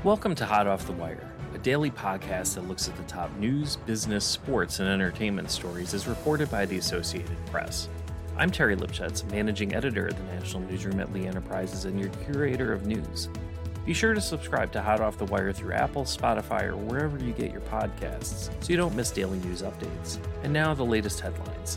Welcome to Hot Off the Wire, a daily podcast that looks at the top news, business, sports, and entertainment stories as reported by the Associated Press. I'm Terry Lipschutz, managing editor at the National Newsroom at Lee Enterprises and your curator of news. Be sure to subscribe to Hot Off the Wire through Apple, Spotify, or wherever you get your podcasts so you don't miss daily news updates. And now the latest headlines.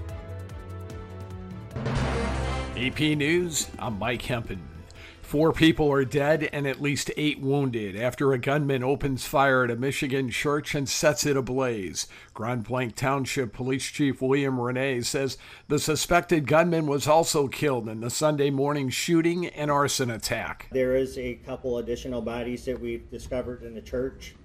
AP News, I'm Mike Hempen. 4 people are dead and at least 8 wounded after a gunman opens fire at a Michigan church and sets it ablaze. Grand Blanc Township Police Chief William Renee says the suspected gunman was also killed in the Sunday morning shooting and arson attack. There is a couple additional bodies that we've discovered in the church,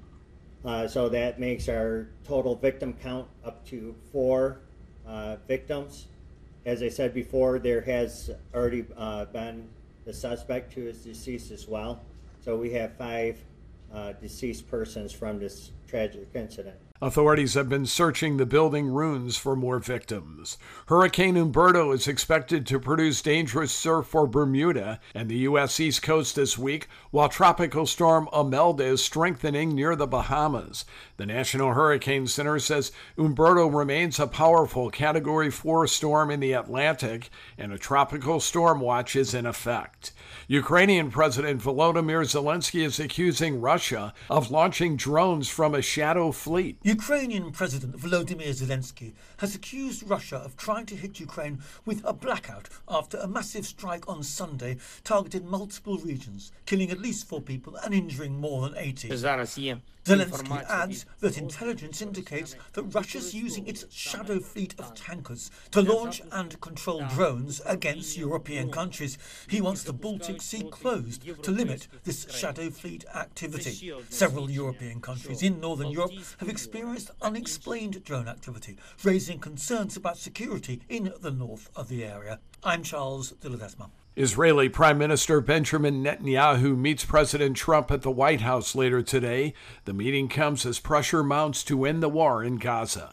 so that makes our total victim count up to 4 victims. As I said before, there has already been the suspect who is deceased as well. So we have 5 deceased persons from this tragic incident. Authorities have been searching the building ruins for more victims. Hurricane Umberto is expected to produce dangerous surf for Bermuda and the U.S. East Coast this week, while Tropical Storm Imelda is strengthening near the Bahamas. The National Hurricane Center says Umberto remains a powerful Category 4 storm in the Atlantic, and a tropical storm watch is in effect. Ukrainian President Volodymyr Zelensky is accusing Russia of launching drones from a shadow fleet. Ukrainian President Volodymyr Zelensky has accused Russia of trying to hit Ukraine with a blackout after a massive strike on Sunday targeted multiple regions, killing at least 4 people and injuring more than 80. Zelensky adds that intelligence indicates that Russia's using its shadow fleet of tankers to launch and control drones against European countries. He wants the Baltic Sea closed to limit this shadow fleet activity. Several European countries in Northern Europe have experienced unexplained drone activity, raising concerns about security in the north of the area. I'm Charles de Ledesma. Israeli Prime Minister Benjamin Netanyahu meets President Trump at the White House later today. The meeting comes as pressure mounts to end the war in Gaza.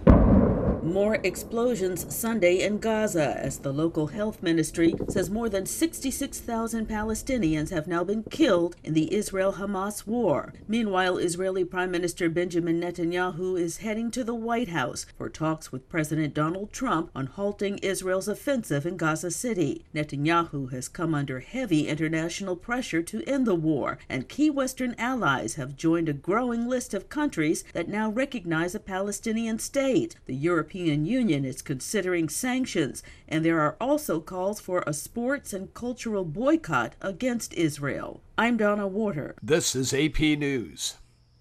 More explosions Sunday in Gaza as the local health ministry says more than 66,000 Palestinians have now been killed in the Israel-Hamas war. Meanwhile, Israeli Prime Minister Benjamin Netanyahu is heading to the White House for talks with President Donald Trump on halting Israel's offensive in Gaza City. Netanyahu has come under heavy international pressure to end the war, and key Western allies have joined a growing list of countries that now recognize a Palestinian state. The European Union is considering sanctions, and there are also calls for a sports and cultural boycott against Israel. I'm Donna Warder. This is AP News.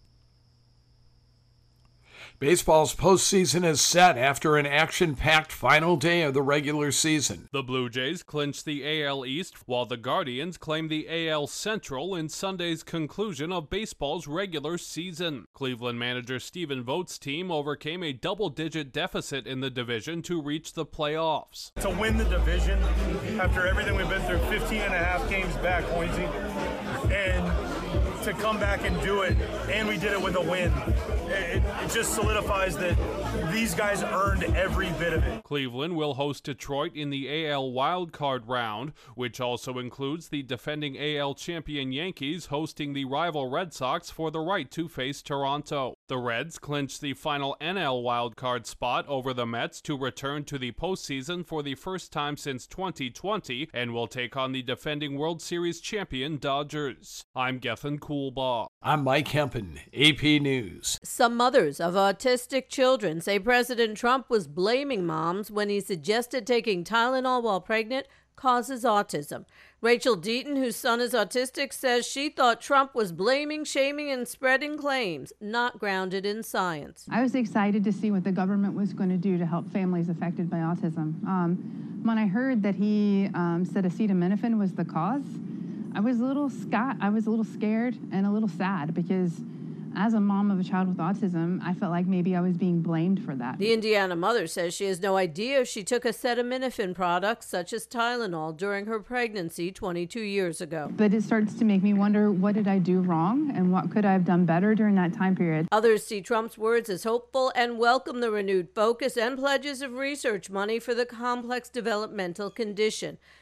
Baseball's postseason is set after an action-packed final day of the regular season. The Blue Jays clinched the AL East, while the Guardians claimed the AL Central in Sunday's conclusion of baseball's regular season. Cleveland manager Stephen Vogt's team overcame a double-digit deficit in the division to reach the playoffs. To win the division after everything we've been through, 15 and a half games back, Hoynesy, and to come back and do it, and we did it with a win. It just solidifies that these guys earned every bit of it. Cleveland will host Detroit in the AL wildcard round, which also includes the defending AL champion Yankees hosting the rival Red Sox for the right to face Toronto. The Reds clinched the final NL wildcard spot over the Mets to return to the postseason for the first time since 2020 and will take on the defending World Series champion Dodgers. I'm Gethin Coolbaugh. I'm Mike Hempen, AP News. Some mothers of autistic children say President Trump was blaming moms when he suggested taking Tylenol while pregnant causes autism. Rachel Deaton, whose son is autistic, says she thought Trump was blaming, shaming, and spreading claims not grounded in science. I was excited to see what the government was going to do to help families affected by autism. When I heard that he said acetaminophen was the cause, I was a little scared and a little sad because as a mom of a child with autism, I felt like maybe I was being blamed for that. The Indiana mother says she has no idea if she took acetaminophen products such as Tylenol during her pregnancy 22 years ago. But it starts to make me wonder, what did I do wrong and what could I have done better during that time period? Others see Trump's words as hopeful and welcome the renewed focus and pledges of research money for the complex developmental condition.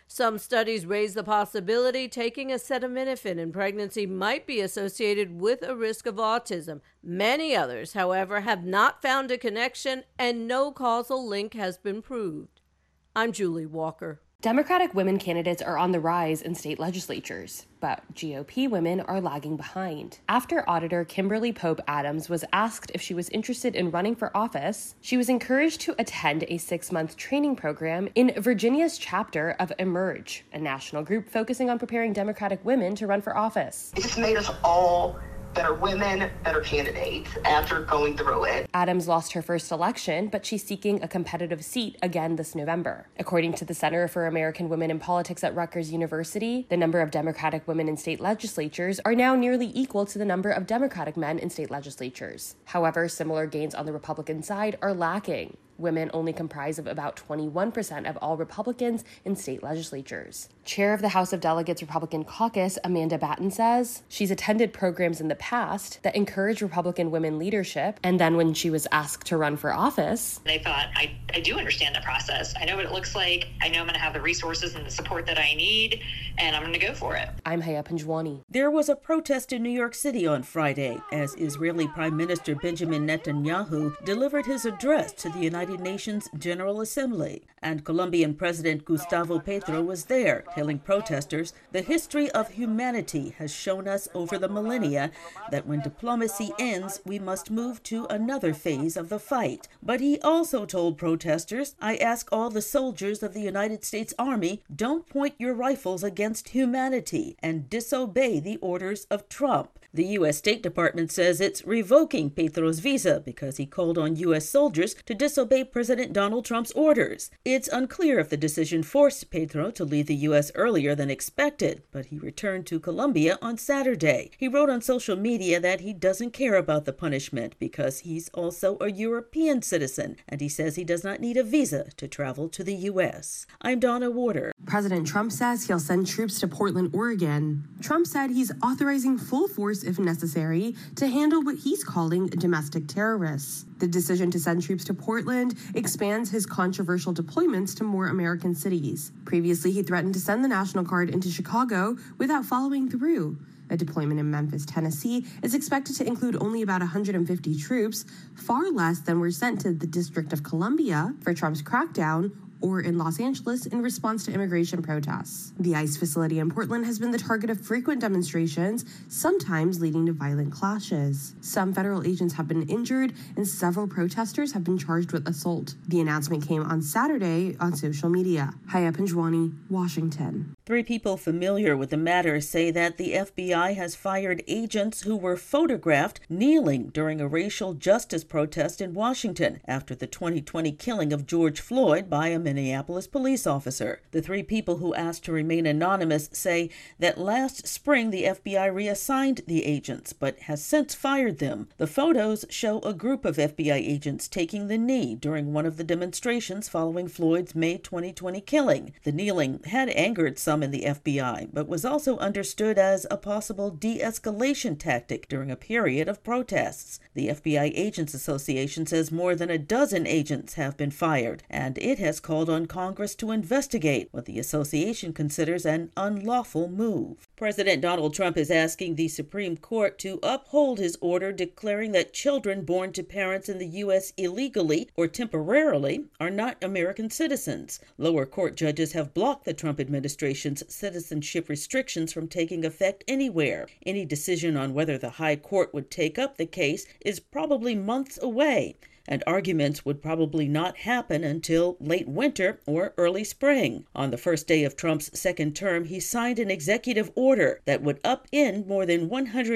Some studies raise the possibility taking acetaminophen in pregnancy might be associated with a risk of autism. Many others, however, have not found a connection, and no causal link has been proved. I'm Julie Walker. Democratic women candidates are on the rise in state legislatures, but GOP women are lagging behind. After Auditor Kimberly Pope Adams was asked if she was interested in running for office, she was encouraged to attend a 6-month training program in Virginia's chapter of Emerge, a national group focusing on preparing Democratic women to run for office. It's made us all better women, better candidates after going through it. Adams lost her first election, but she's seeking a competitive seat again this November. According to the Center for American Women in Politics at Rutgers University, the number of Democratic women in state legislatures are now nearly equal to the number of Democratic men in state legislatures. However, similar gains on the Republican side are lacking. Women only comprise of about 21% of all Republicans in state legislatures. Chair of the House of Delegates Republican Caucus, Amanda Batten, says she's attended programs in the past that encourage Republican women leadership, and then when she was asked to run for office, I thought, I do understand the process. I know what it looks like. I know I'm going to have the resources and the support that I need, and I'm going to go for it. I'm Haya Panjwani. There was a protest in New York City on Friday as Israeli Prime Minister Benjamin Netanyahu delivered his address to the United Nations General Assembly, and Colombian President Gustavo Petro was there, telling protesters the history of humanity has shown us over the millennia that when diplomacy ends, we must move to another phase of the fight. But he also told protesters, I ask all the soldiers of the United States Army, don't point your rifles against humanity and disobey the orders of Trump. The U.S. State Department says it's revoking Petro's visa because he called on U.S. soldiers to disobey President Donald Trump's orders. It's unclear if the decision forced Petro to leave the U.S. earlier than expected, but he returned to Colombia on Saturday. He wrote on social media that he doesn't care about the punishment because he's also a European citizen, and he says he does not need a visa to travel to the U.S. I'm Donna Warder. President Trump says he'll send troops to Portland, Oregon. Trump said he's authorizing full force if necessary to handle what he's calling domestic terrorists. The decision to send troops to Portland expands his controversial deployments to more American cities. Previously, he threatened to send the National Guard into Chicago without following through. A deployment in Memphis, Tennessee is expected to include only about 150 troops, far less than were sent to the District of Columbia for Trump's crackdown or in Los Angeles in response to immigration protests. The ICE facility in Portland has been the target of frequent demonstrations, sometimes leading to violent clashes. Some federal agents have been injured, and several protesters have been charged with assault. The announcement came on Saturday on social media. Haya Panjwani, Washington. 3 people familiar with the matter say that the FBI has fired agents who were photographed kneeling during a racial justice protest in Washington after the 2020 killing of George Floyd by a Minneapolis police officer. The 3 people who asked to remain anonymous say that last spring the FBI reassigned the agents, but has since fired them. The photos show a group of FBI agents taking the knee during one of the demonstrations following Floyd's May 2020 killing. The kneeling had angered some in the FBI, but was also understood as a possible de-escalation tactic during a period of protests. The FBI Agents Association says more than a dozen agents have been fired, and it has called on Congress to investigate what the association considers an unlawful move. President Donald Trump is asking the Supreme Court to uphold his order declaring that children born to parents in the U.S. illegally or temporarily are not American citizens. Lower court judges have blocked the Trump administration's citizenship restrictions from taking effect anywhere. Any decision on whether the High Court would take up the case is probably months away, and arguments would probably not happen until late winter or early spring. On the first day of Trump's second term, he signed an executive order that would upend more than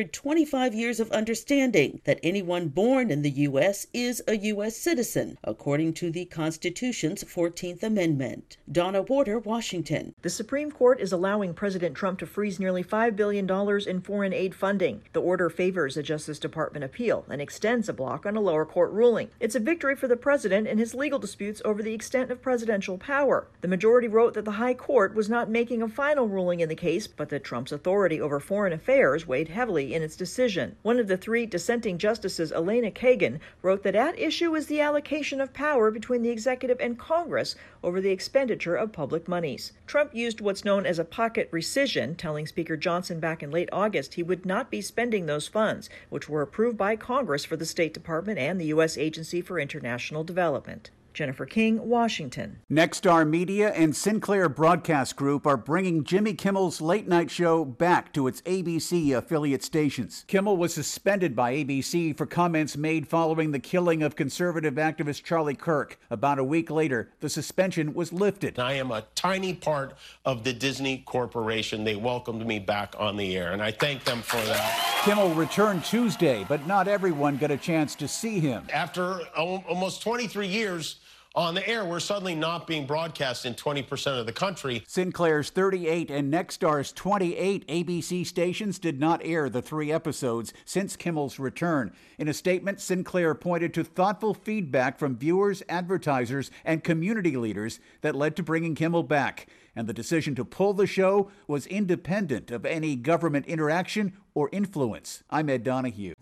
125 years of understanding that anyone born in the U.S. is a U.S. citizen, according to the Constitution's 14th Amendment. Donna Warder, Washington. The Supreme Court is allowing President Trump to freeze nearly $5 billion in foreign aid funding. The order favors a Justice Department appeal and extends a block on a lower court ruling. It's a victory for the president in his legal disputes over the extent of presidential power. The majority wrote that the High Court was not making a final ruling in the case, but that Trump's authority over foreign affairs weighed heavily in its decision. One of the three dissenting justices, Elena Kagan, wrote that at issue is the allocation of power between the executive and Congress over the expenditure of public monies. Trump used what's known as a pocket rescission, telling Speaker Johnson back in late August he would not be spending those funds, which were approved by Congress for the State Department and the U.S. Agency for International Development. Jennifer King, Washington. Nexstar Media and Sinclair Broadcast Group are bringing Jimmy Kimmel's Late Night Show back to its ABC affiliate stations. Kimmel was suspended by ABC for comments made following the killing of conservative activist Charlie Kirk. About a week later, the suspension was lifted. I am a tiny part of the Disney Corporation. They welcomed me back on the air, and I thank them for that. Kimmel returned Tuesday, but not everyone got a chance to see him. After almost 23 years on the air, we're suddenly not being broadcast in 20% of the country. Sinclair's 38 and Nexstar's 28 ABC stations did not air the 3 episodes since Kimmel's return. In a statement, Sinclair pointed to thoughtful feedback from viewers, advertisers, and community leaders that led to bringing Kimmel back. And the decision to pull the show was independent of any government interaction or influence. I'm Ed Donahue.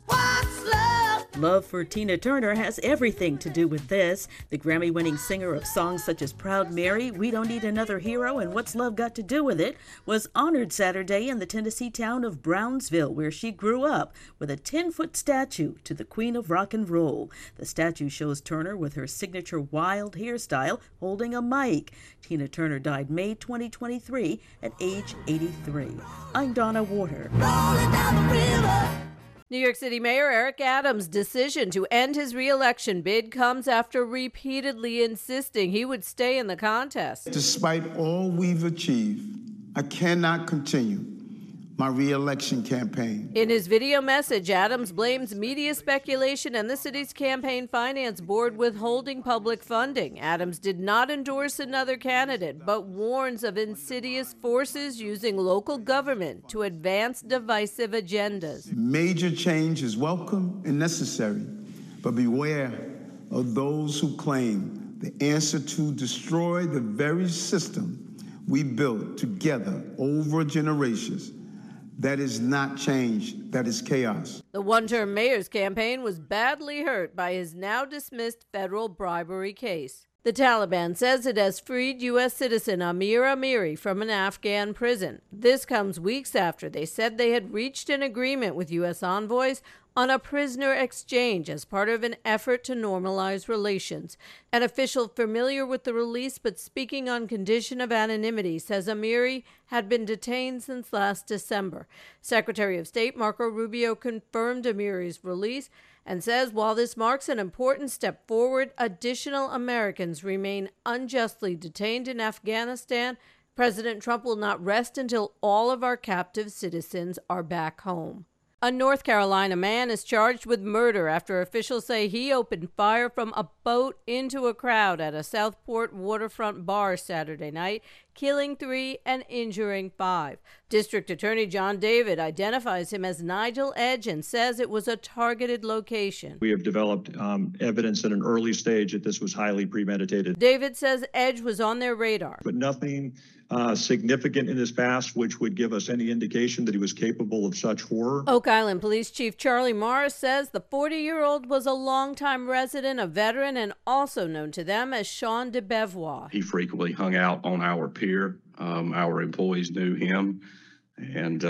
Love for Tina Turner has everything to do with this. The Grammy-winning singer of songs such as Proud Mary, We Don't Need Another Hero, and What's Love Got to Do With It, was honored Saturday in the Tennessee town of Brownsville, where she grew up, with a 10-foot statue to the Queen of Rock and Roll. The statue shows Turner with her signature wild hairstyle holding a mic. Tina Turner died May 2023 at age 83. I'm Donna Water. Rolling down the river. New York City Mayor Eric Adams' decision to end his re-election bid comes after repeatedly insisting he would stay in the contest. Despite all we've achieved, I cannot continue my re-election campaign. In his video message, Adams blames media speculation and the city's campaign finance board withholding public funding. Adams did not endorse another candidate, but warns of insidious forces using local government to advance divisive agendas. Major change is welcome and necessary, but beware of those who claim the answer to destroy the very system we built together over generations. That is not change, that is chaos. The one-term mayor's campaign was badly hurt by his now dismissed federal bribery case. The Taliban says it has freed U.S. citizen Amir Amiri from an Afghan prison. This comes weeks after they said they had reached an agreement with U.S. envoys on a prisoner exchange as part of an effort to normalize relations. An official familiar with the release but speaking on condition of anonymity says Amiri had been detained since last December. Secretary of State Marco Rubio confirmed Amiri's release and says while this marks an important step forward, additional Americans remain unjustly detained in Afghanistan. President Trump will not rest until all of our captive citizens are back home. A North Carolina man is charged with murder after officials say he opened fire from a boat into a crowd at a Southport waterfront bar Saturday night, killing 3 and injuring 5. District Attorney John David identifies him as Nigel Edge and says it was a targeted location. We have developed evidence at an early stage that this was highly premeditated. David says Edge was on their radar. But nothing significant in his past which would give us any indication that he was capable of such horror. Oak Island Police Chief Charlie Morris says the 40-year-old was a longtime resident, a veteran, and also known to them as Sean DeBevois. He frequently hung out on our pier. Our employees knew him. And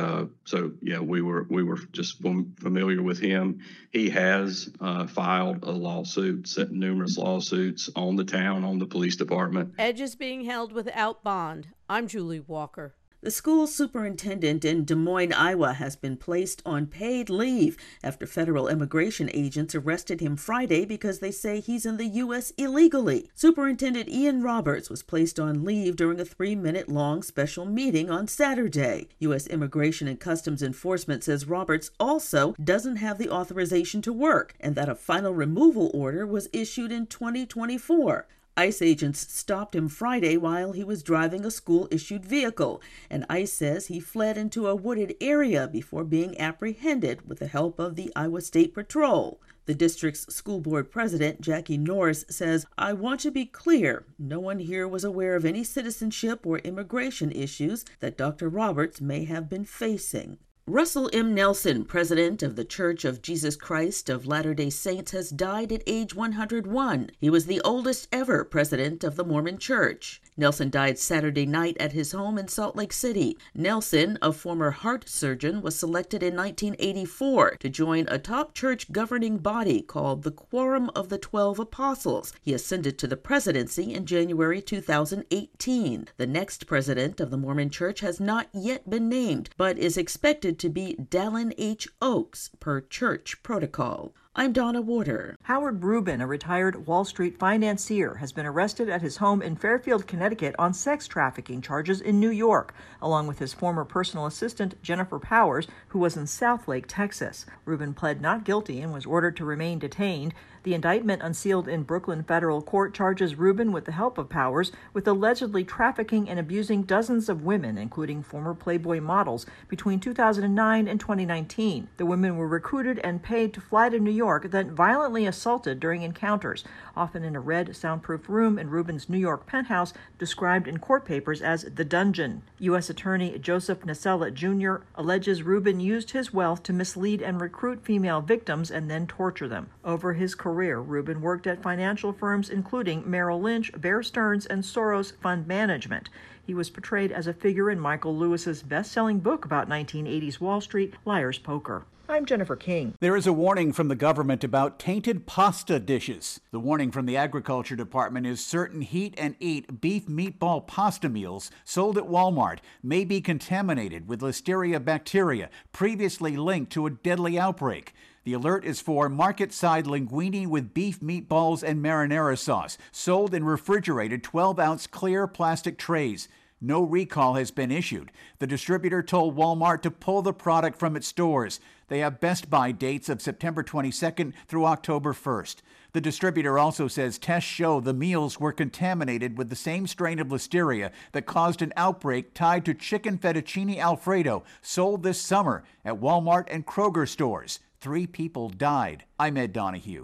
we were just familiar with him. He has filed a lawsuit, sent numerous lawsuits on the town, on the police department. Edge is being held without bond. I'm Julie Walker. The school superintendent in Des Moines, Iowa, has been placed on paid leave after federal immigration agents arrested him Friday because they say he's in the U.S. illegally. Superintendent Ian Roberts was placed on leave during a 3-minute-long special meeting on Saturday. U.S. Immigration and Customs Enforcement says Roberts also doesn't have the authorization to work and that a final removal order was issued in 2024. ICE agents stopped him Friday while he was driving a school-issued vehicle, and ICE says he fled into a wooded area before being apprehended with the help of the Iowa State Patrol. The district's school board president, Jackie Norris, says, "I want to be clear, no one here was aware of any citizenship or immigration issues that Dr. Roberts may have been facing." Russell M. Nelson, president of the Church of Jesus Christ of Latter-day Saints, has died at age 101. He was the oldest ever president of the Mormon Church. Nelson died Saturday night at his home in Salt Lake City. Nelson, a former heart surgeon, was selected in 1984 to join a top church governing body called the Quorum of the 12 Apostles. He ascended to the presidency in January 2018. The next president of the Mormon Church has not yet been named, but is expected to be Dallin H. Oaks, per church protocol. I'm Donna Warder. Howard Rubin, a retired Wall Street financier, has been arrested at his home in Fairfield, Connecticut on sex trafficking charges in New York, along with his former personal assistant, Jennifer Powers, who was in Southlake, Texas. Rubin pled not guilty and was ordered to remain detained. The indictment unsealed in Brooklyn federal court charges Rubin, with the help of Powers, with allegedly trafficking and abusing dozens of women, including former Playboy models, between 2009 and 2019. The women were recruited and paid to fly to New York, then violently assaulted during encounters, often in a red, soundproof room in Rubin's New York penthouse, described in court papers as the dungeon. U.S. Attorney Joseph Nasella Jr. alleges Rubin used his wealth to mislead and recruit female victims and then torture them. Over his career, Rubin worked at financial firms including Merrill Lynch, Bear Stearns, and Soros Fund Management. He was portrayed as a figure in Michael Lewis's best-selling book about 1980s Wall Street, Liar's Poker. I'm Jennifer King. There is a warning from the government about tainted pasta dishes. The warning from the Agriculture Department is certain heat and eat beef meatball pasta meals sold at Walmart may be contaminated with Listeria bacteria previously linked to a deadly outbreak. The alert is for market-side linguine with beef meatballs and marinara sauce, sold in refrigerated 12-ounce clear plastic trays. No recall has been issued. The distributor told Walmart to pull the product from its stores. They have Best Buy dates of September 22nd through October 1st. The distributor also says tests show the meals were contaminated with the same strain of Listeria that caused an outbreak tied to chicken fettuccine Alfredo sold this summer at Walmart and Kroger stores. 3 people died. I'm Ed Donahue.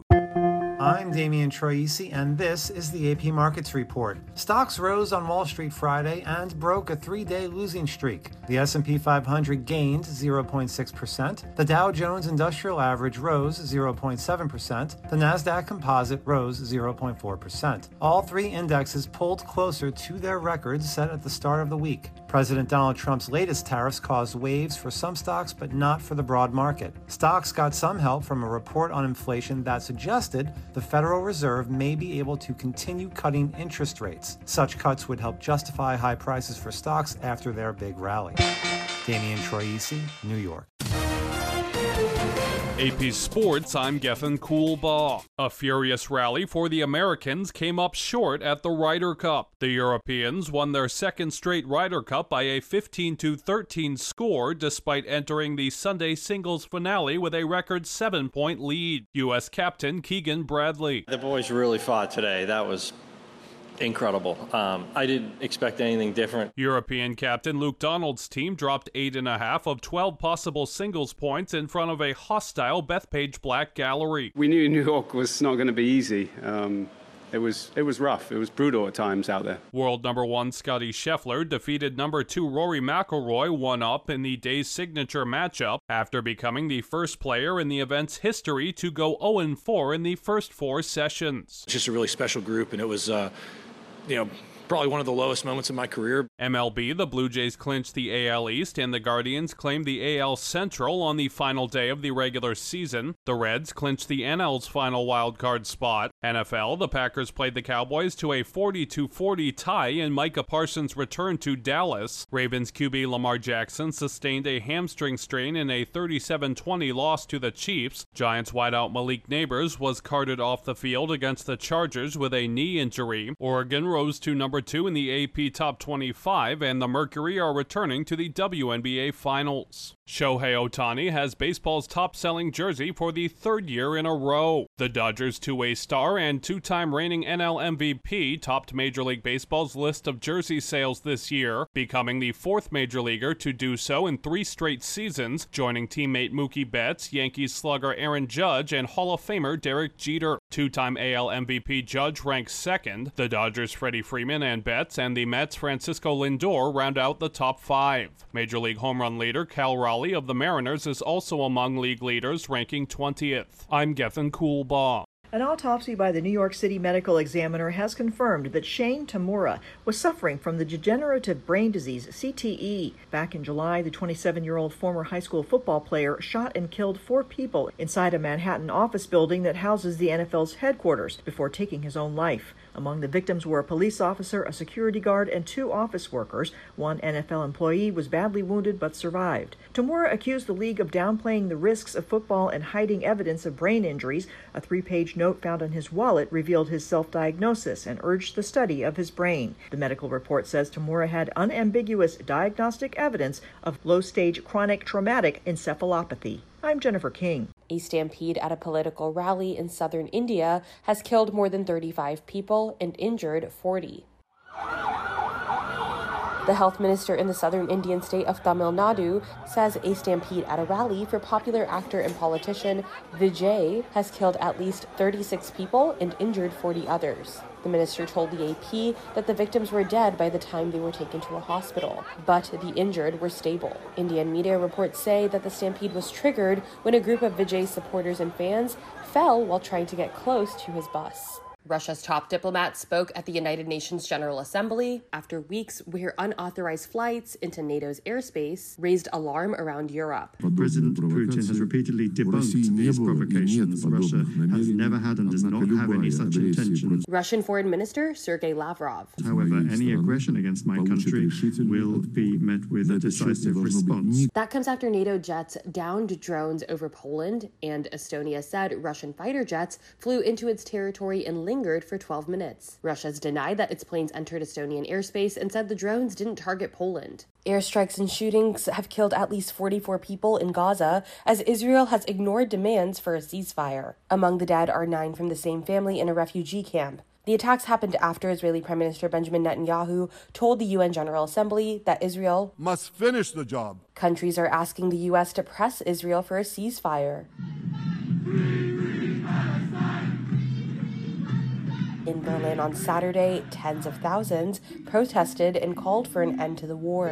I'm Damian Troisi, and this is the AP Markets Report. Stocks rose on Wall Street Friday and broke a 3-day losing streak. The S&P 500 gained 0.6%. The Dow Jones Industrial Average rose 0.7%. The Nasdaq Composite rose 0.4%. All 3 indexes pulled closer to their records set at the start of the week. President Donald Trump's latest tariffs caused waves for some stocks, but not for the broad market. Stocks got some help from a report on inflation that suggested the Federal Reserve may be able to continue cutting interest rates. Such cuts would help justify high prices for stocks after their big rally. Damian Troisi, New York. AP Sports, I'm Gethin Coolbaugh. A furious rally for the Americans came up short at the Ryder Cup. The Europeans won their second straight Ryder Cup by a 15-13 score despite entering the Sunday singles finale with a record 7-point lead. U.S. captain Keegan Bradley. The boys really fought today. That was incredible. I didn't expect anything different. European captain Luke Donald's team dropped 8.5 of 12 possible singles points in front of a hostile Bethpage Black gallery. We knew New York was not going to be easy. It was rough. It was brutal at times out there. World number 1 Scottie Scheffler defeated number 2 Rory McIlroy 1-up in the day's signature matchup after becoming the first player in the event's history to go 0-4 in the first 4 sessions. It's just a really special group, and it was probably one of the lowest moments in my career. MLB, the Blue Jays clinched the AL East, and the Guardians claimed the AL Central on the final day of the regular season. The Reds clinched the NL's final wildcard spot. NFL, the Packers played the Cowboys to a 40-40 tie in Micah Parsons' return to Dallas. Ravens QB Lamar Jackson sustained a hamstring strain in a 37-20 loss to the Chiefs. Giants wideout Malik Neighbors was carted off the field against the Chargers with a knee injury. Oregon rose to number number 2 in the AP Top 25, and the Mercury are returning to the WNBA Finals. Shohei Ohtani has baseball's top-selling jersey for the 3rd year in a row. The Dodgers' two-way star and two-time reigning NL MVP topped Major League Baseball's list of jersey sales this year, becoming the 4th major leaguer to do so in 3 straight seasons, joining teammate Mookie Betts, Yankees slugger Aaron Judge, and Hall of Famer Derek Jeter. Two-time AL MVP Judge ranks 2nd. The Dodgers' Freddie Freeman and Betts, and the Mets' Francisco Lindor round out the top 5. Major League home run leader Cal Raleigh of the Mariners is also among league leaders, ranking 20th. I'm Gethin Coolbaugh. An autopsy by the New York City Medical Examiner has confirmed that Shane Tamura was suffering from the degenerative brain disease CTE. Back in July, the 27-year-old former high school football player shot and killed 4 people inside a Manhattan office building that houses the NFL's headquarters before taking his own life. Among the victims were a police officer, a security guard, and 2 office workers. One NFL employee was badly wounded but survived. Tamura accused the league of downplaying the risks of football and hiding evidence of brain injuries. A 3-page note found in his wallet revealed his self-diagnosis and urged the study of his brain. The medical report says Tamura had unambiguous diagnostic evidence of low-stage chronic traumatic encephalopathy. I'm Jennifer King. A stampede at a political rally in southern India has killed more than 35 people and injured 40. The health minister in the southern Indian state of Tamil Nadu says a stampede at a rally for popular actor and politician Vijay has killed at least 36 people and injured 40 others. The minister told the AP that the victims were dead by the time they were taken to a hospital, but the injured were stable. Indian media reports say that the stampede was triggered when a group of Vijay supporters and fans fell while trying to get close to his bus. Russia's top diplomat spoke at the United Nations General Assembly after weeks where unauthorized flights into NATO's airspace raised alarm around Europe. President Putin has repeatedly debunked these provocations. Russia has never had and does not have any such intentions. Russian Foreign Minister Sergei Lavrov. However, any aggression against my country will be met with a decisive response. That comes after NATO jets downed drones over Poland, and Estonia said Russian fighter jets flew into its territory and lingered for 12 minutes. Russia's denied that its planes entered Estonian airspace and said the drones didn't target Poland. Airstrikes and shootings have killed at least 44 people in Gaza as Israel has ignored demands for a ceasefire. Among the dead are 9 from the same family in a refugee camp. The attacks happened after Israeli Prime Minister Benjamin Netanyahu told the UN General Assembly that Israel must finish the job. Countries are asking the U.S. to press Israel for a ceasefire. In Berlin on Saturday, tens of thousands protested and called for an end to the war.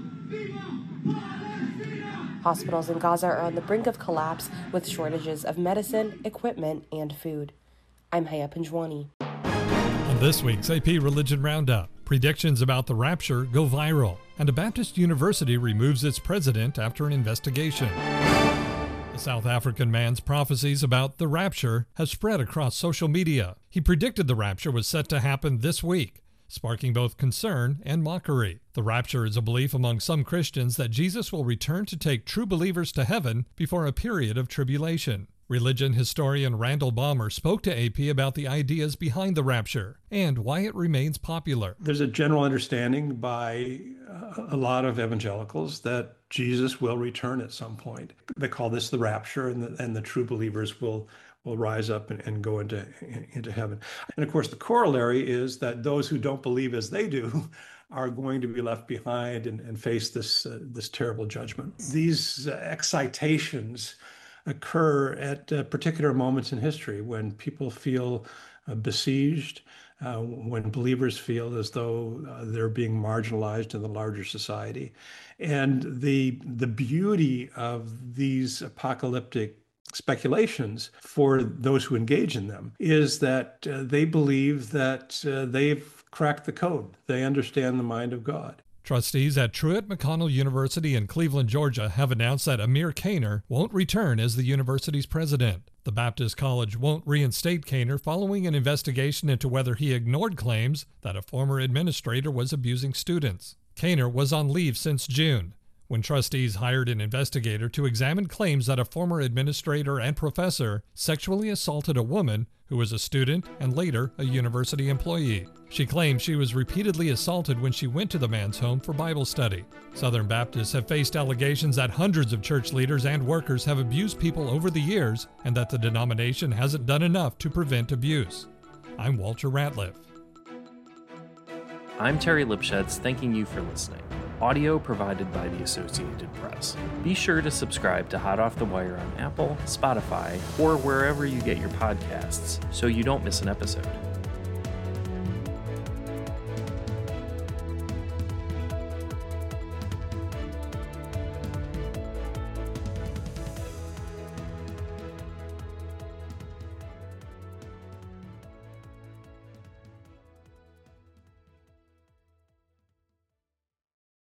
Hospitals in Gaza are on the brink of collapse with shortages of medicine, equipment, and food. I'm Haya Panjwani. On this week's AP Religion Roundup, predictions about the rapture go viral, and a Baptist university removes its president after an investigation. The South African man's prophecies about the rapture have spread across social media. He predicted the rapture was set to happen this week, sparking both concern and mockery. The rapture is a belief among some Christians that Jesus will return to take true believers to heaven before a period of tribulation. Religion historian Randall Balmer spoke to AP about the ideas behind the rapture and why it remains popular. There's a general understanding by a lot of evangelicals that Jesus will return at some point. They call this the rapture, and the true believers will rise up and go into heaven. And of course, the corollary is that those who don't believe as they do are going to be left behind and face this terrible judgment. These excitations occur at particular moments in history when people feel besieged, when believers feel as though they're being marginalized in the larger society. And the beauty of these apocalyptic speculations for those who engage in them is that they believe that they've cracked the code. They understand the mind of God. Trustees at Truett McConnell University in Cleveland, Georgia have announced that Amir Kaner won't return as the university's president. The Baptist College won't reinstate Kaner following an investigation into whether he ignored claims that a former administrator was abusing students. Kaner was on leave since June. when trustees hired an investigator to examine claims that a former administrator and professor sexually assaulted a woman who was a student and later a university employee. She claims she was repeatedly assaulted when she went to the man's home for Bible study. Southern Baptists have faced allegations that hundreds of church leaders and workers have abused people over the years and that the denomination hasn't done enough to prevent abuse. I'm Walter Ratliff. I'm Terry Lipschutz, thanking you for listening. Audio provided by the Associated Press. Be sure to subscribe to Hot Off the Wire on Apple, Spotify, or wherever you get your podcasts so you don't miss an episode.